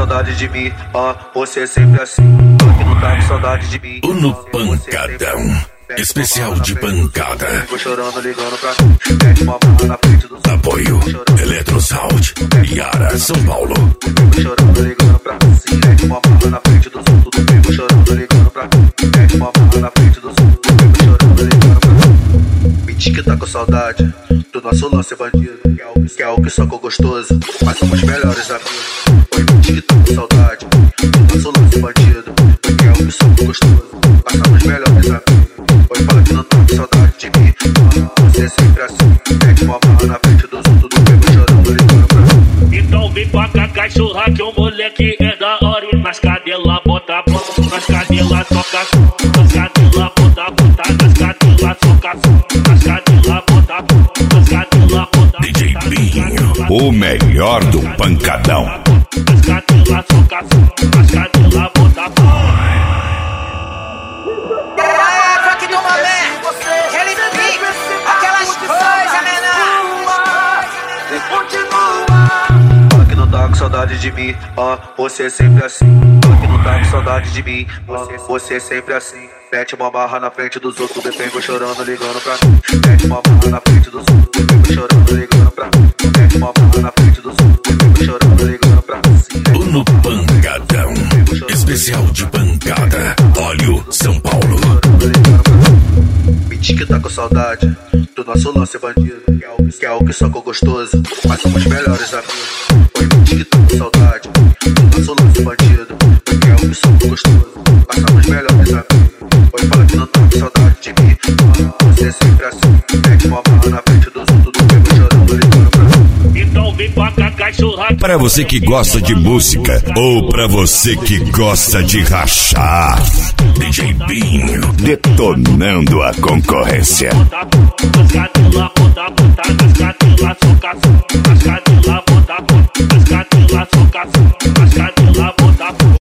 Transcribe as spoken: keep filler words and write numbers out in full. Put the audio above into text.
saudade de mim, ó, você sempre assim. Fala que não tá com saudade de mim. O No Pancadão, especial de pancada. Vou chorando, ligando pra mim. Mete uma barra na frente do som. Apoio Eletrosound, Yara, São Paulo. Vou chorando, ligando pra mim. Mete uma barra na frente do som. Tudo bem, vou chorando, ligando pra mim. Mete uma barra na frente do som. Tudo bem, vou chorando, ligando pra mim. Me diz que tá com saudade do nosso lance bandido, que é o que, é o que socou gostoso, mas somos melhores amigos. Oi, me diz que tá com saudade do nosso lance bandido, que é o que socou gostoso, mas somos melhores amigos. Oi, fala que não tá com saudade de mim, você sempre assim. Mete uma barra na frente do som, tudo bem, vou chorando, ligando pra mim. Então vem pra cá, cachorra, que o moleque é da hora. E nas cadelas bota a mão, nas cadelas toca som, nas cadelas bota a bota, nas cadelas toca som, nas cadelas bota a mão, nas cadelas bota a D J Binho, o melhor do pancadão. nas cadelas toca som, nas cadelas bota a mão. É, pra que do momento, ele fica aquelas coisas, menor. Fala que não tá com saudade de mim, ó, você sempre assim. Fala que não tá com saudade de mim, você, você sempre assim. Mete uma barra na frente dos outros, depois vou chorando, ligando pra mim. Mete uma barra na frente dos outros, depois vou chorando, ligando pra mim. Mete uma barra na frente dos outros, depois vou chorando, ligando pra mim. O No Pancadão, especial de pancada. Óleo, São Paulo. Me diz que tá com saudade do nosso lance bandido, que é o que, é o que socou gostoso, mas somos melhores amigos. Oi, me diz que tá com saudade do nosso lance bandido, que é o que socou gostoso, mas somos melhores amigos. Oi, fala que não tá com saudade de mim, você sempre assim. Mete uma barra na frente dos outros, tudo bem, vou chorando, ligando pra mim. Então vem pra cá, cachorra. Pra você que gosta de música ou pra você que gosta de rachar, D J Binho detonando a concorrência. Nas cadelas bota